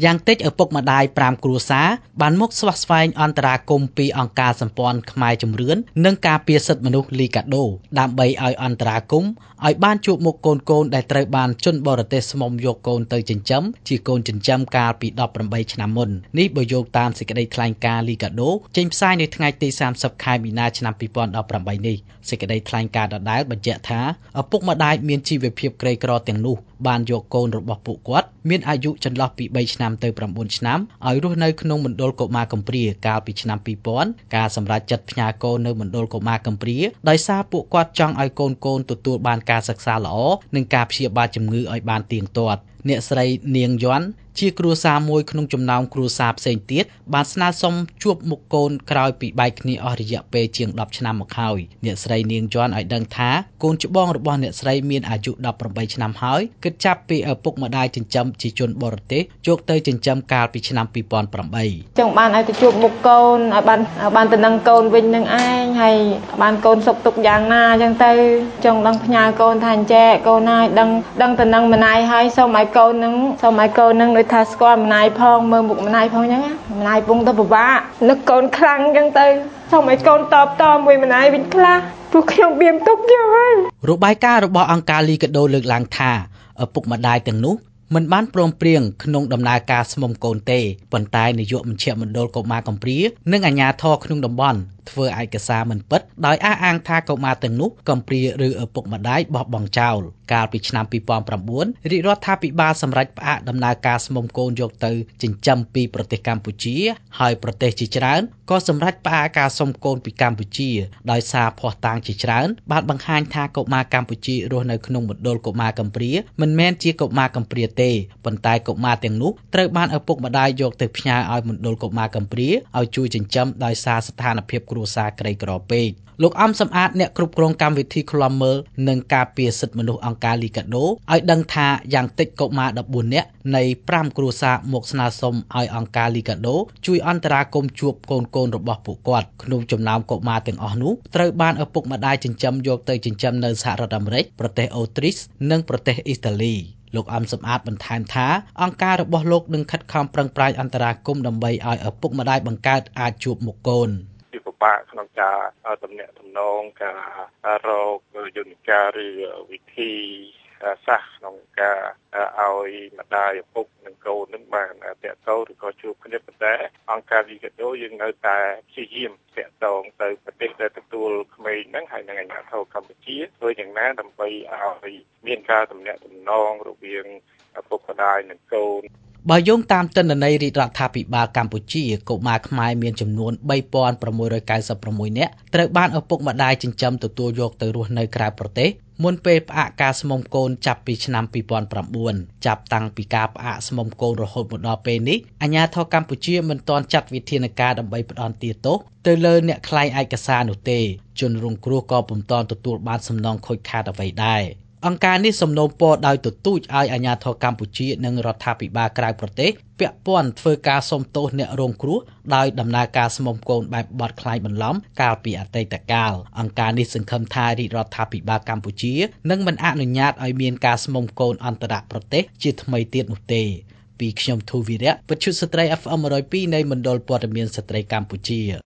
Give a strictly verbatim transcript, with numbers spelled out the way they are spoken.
យ៉ាងតិចឪពុកម្ដាយប្រាំគ្រួសារបានមកស្វាស្វែងអន្តរាគមន៍ពីអង្គការសម្ព័ន្ធខ្មែរជំរឿននិងការពារសិទ្ធិមនុស្សលីកាដូដើម្បីឲ្យអន្តរាគមន៍ឲ្យបានជួបមុខកូនកូនដែលត្រូវបានជនបរទេសស្មុំយកកូនទៅចិញ្ចឹមជាកូនចិញ្ចឹមកាលពីដប់ប្រាំបីឆ្នាំមុននេះបើយោងតាមសេចក្តីថ្លែងការណ៍លីកាដូចេញផ្សាយនៅថ្ងៃទីសាមសិបខែមីនាឆ្នាំពីរពាន់ដប់ប្រាំបីនេះសេចក្តីថ្លែងការណ៍ដដែលបញ្ជាក់ថាឪពុកម្ដាយមានជីវភាពក្រីក្រទាំងនោះបានយកកូនរបស់ពួកគាត់មានអាយុចន្លោះពីបីឆ្នាំទៅប្រាំបួនឆ្នាំឲ្យរស់នៅក្នុងមណ្ឌលកុមារកំព្រាកាលពីឆ្នាំពីរពាន់ការសម្រេចចិត្តផ្ញើកូននៅមណ្ឌលកុមារកំព្រាដោយសារពួកគាត់ចង់ឲ្យកូនកូនទទួលបានការសិក្សាល្អនិងការព្យាបាលជំងឺឲ្យបានទៀងទាត់អ្នកស្រីនាងយ័ន្តជាគ្រួសារមួយក្នុងចំណោមគ្រួសារផ្សេងទៀតបានស្នើសុំជួបមុខកូនក្រោយពីបែកគ្នាអស់រយៈពេលជាងដប់ឆ្នាំមកហើយអ្នកស្រីនាងយ័ន្តឲ្យដឹងថាកូនច្បងរបស់អ្នកស្រីមានអាយុដប់ប្រាំបីឆ្នាំហើយគិតចាប់ពីឪពុកម្ដាយចិញ្ចឹមជាជនបរទេសយកទៅចិញ្ចឹមកាលពីឆ្នាំពីរពាន់ប្រាំបីចង់បានឲ្យទៅជួបមុខកូនឲ្យបានបានទៅនឹងកូនវិញនឹងឯងហើយបានកូនសុខទុក្ខយ៉ាងណាអញ្ចឹងទៅចង់ដឹងផ្ញើកូនថាអញ្ចេះកូនហើយដឹងដឹងទៅនឹងម្ដាយហើយសូមឲ្យកូននឹងសូមឲ្យកូននឹងដូចថាស្គាល់ម្ដាយផងមើលមុខម្ដាយផងអញ្ចឹងម្ដាយពងទៅពិបាកនឹកកូនខ្លាំងអញ្ចឹងទៅសូមឲ្យកូនតបតមួយម្ដាយវិញខ្លះព្រោះខ្ញុំបៀមទុកយកហើយរបាយការណ៍របស់អង្គការលីកាដូលើកឡើងថាឪពុកម្ដាយទាំងនោះមិនបានព្រមព្រៀងក្នុងដំណើរការស្មុំកូនទេប៉ុន្តែនាយកមជ្ឈមណ្ឌលកុមារកំព្រានិងអាជ្ញាធរក្នុងតំបន់ធ្វើឯកសារមិនពិតដោយអះអាងថាកុមារទាំងនោះកំព្រាឬឪពុកម្ដាយបោះបង់ចោលកាលពីឆ្នាំពីរពាន់ប្រាំបួនរាជរដ្ឋាភិបាលសម្រេចផ្អាកដំណើរការស្មុំកូនយកទៅចិញ្ចឹមពីប្រទេសកម្ពុជាហើយប្រទេសជាច្រើនក៏សម្រេចផ្អាកការសុំកូនពីកម្ពុជាដោយសារភស្តុតាងជាច្រើនបានបង្ហាញថាកុមារកម្ពុជារស់នៅក្នុងមណ្ឌលកុមារកំព្រាមិនមែនជាកុមារកំព្រាទេប៉ុន្តែកុមារទាំងនោះត្រូវបានឪពុកម្ដាយយកទៅផ្ញើឲ្យមណ្ឌលកុមារកំព្រាឲ្យជួយចិញ្ចឹមដោយសារស្ថានភាពគ្រួសារក្រីក្រពេកលោកអំសំអាតអ្នកគ្រប់គ្រងកម្មវិធីឃ្លាំមើលនិងការពារសិទ្ធិមនុស្សអង្គការលីកាដូឲ្យដឹងថាយ៉ាងតិចកុមារដប់បួននាក់នៃប្រាំគ្រួសារមកស្នើសុំឲ្យអង្គការលីកាដូជួយអន្តរាគមន៍ជួបកូនកូនរបស់ពួកគាត់ក្នុងចំណោមកុមារទាំងអស់នោះត្រូវបានឪពុកម្ដាយចិញ្ចឹមយកទៅចិញ្ចឹមនៅសហរដ្ឋអាមេរិកប្រទេសអូទ្រីសនិងប្រទេសអ៊ីតាលីលោកអំសំអាតបន្ថែមថាអង្គការរបស់លោកនឹងខិតខំប្រឹងប្រែងអន្តរាគមន៍ដើម្បីឲ្យឪពុកម្ដាយបង្កើតអាចជួបមុខកូនពិបាកក្នុងការតំណាក់តំណងការរកយន្តការឬវិធីសាស្ត្រក្នុងការឲ្យម្ដាយឪពុកនិងកូននឹងបានតាក់ទងឬក៏ជួបគ្នាប៉ុន្តែអង្គការលីកាដូយើងនៅតែព្យាយាមតាក់ទងទៅប្រទេសដែលទទួលក្មេងហ្នឹងហើយនឹងអាជ្ញាធរកម្ពុជាធ្វើយ៉ាងណាដើម្បីឲ្យមានការតំណាក់តំណងរវាងឪពុកម្ដាយនិងកូនបើយោងតាមទិន្នន័យរាជរដ្ឋាភិបាលកម្ពុជាកុមារខ្មែរមានចំនួនបីពាន់ប្រាំមួយរយកៅសិបប្រាំមួយនាក់ត្រូវបានឪពុកម្ដាយចិញ្ចឹមទទួលយកទៅរស់នៅក្រៅប្រទេសមុនពេលផ្អាកការស្មុំកូនចាប់ពីឆ្នាំពីរពាន់ប្រាំបួនចាប់តាំងពីការផ្អាកស្មុំកូនរហូតមកដល់ពេលនេះអាជ្ញាធរកម្ពុជាមិនទាន់ចាត់វិធានការដើម្បីផ្ដន្ទាទោសទៅលើអ្នកក្លែងឯកសារនោះទេជនរងគ្រោះក៏ពុំទាន់ទទួលបានសំណងខូចខាតអ្វីដែរអង្គការនេះសំណូមពរដោយទទូចឲ្យអាជ្ញាធរកម្ពុជានិងរដ្ឋាភិបាលក្រៅប្រទេសពាក់ព័ន្ធធ្វើការសុំទោសអ្នករងគ្រោះដោយដំណើរការស្មុំកូនបែបបទក្លែងបន្លំកាលពីអតីតកាលអង្គការនេះសង្ឃឹមថារាជរដ្ឋាភិបាលកម្ពុជានឹងមិនអនុញ្ញាតឲ្យមានការស្មុំកូនអន្តរប្រទេសជាថ្មីទៀតនោះទេពីខ្ញុំធូវីរៈវិទ្យុស្ត្រី អេફ អឹម one oh twoនៃមណ្ឌលព័ត៌មានស្ត្រីកម្ពុជា